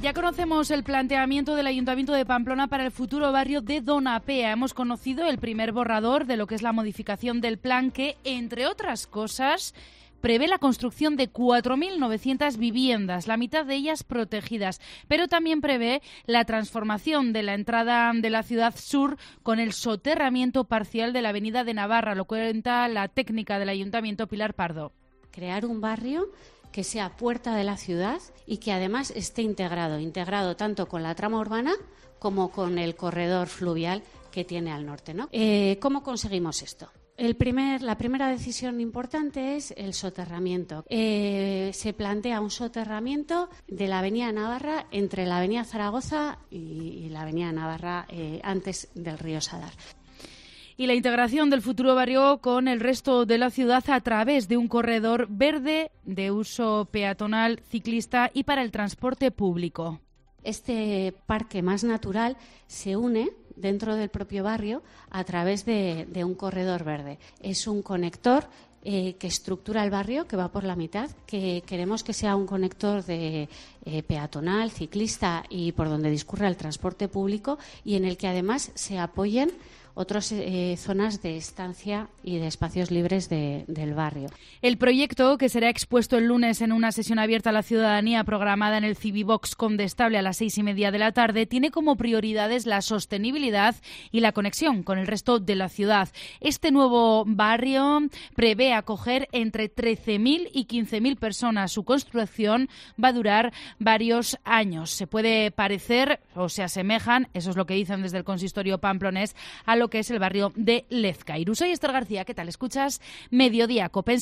Ya conocemos el planteamiento del Ayuntamiento de Pamplona para el futuro barrio de Donapea. Hemos conocido el primer borrador de lo que es la modificación del plan que, entre otras cosas, prevé la construcción de 4.900 viviendas, la mitad de ellas protegidas, pero también prevé la transformación de la entrada de la ciudad sur con el soterramiento parcial de la avenida de Navarra. Lo cuenta la técnica del Ayuntamiento, Pilar Pardo. Crear un barrio que sea puerta de la ciudad y que además esté integrado tanto con la trama urbana como con el corredor fluvial que tiene al norte, ¿no? ¿Cómo conseguimos esto? La primera decisión importante es el soterramiento. Se plantea un soterramiento de la avenida Navarra entre la avenida Zaragoza y la avenida Navarra antes del río Sadar. Y la integración del futuro barrio con el resto de la ciudad a través de un corredor verde de uso peatonal, ciclista y para el transporte público. Este parque más natural se une dentro del propio barrio a través de un corredor verde. Es un conector que estructura el barrio, que va por la mitad, que queremos que sea un conector de peatonal, ciclista y por donde discurra el transporte público, y en el que además se apoyen otras zonas de estancia y de espacios libres del barrio. El proyecto, que será expuesto el lunes en una sesión abierta a la ciudadanía programada en el Civivox Condestable a las 6:30 de la tarde, tiene como prioridades la sostenibilidad y la conexión con el resto de la ciudad. Este nuevo barrio prevé acoger entre 13.000 y 15.000 personas. Su construcción va a durar varios años. Se puede parecer o se asemejan, eso es lo que dicen desde el consistorio pamplonés, a lo que es el barrio de Lezcairusa. Y Esther García, ¿qué tal? Escuchas Mediodía Cope.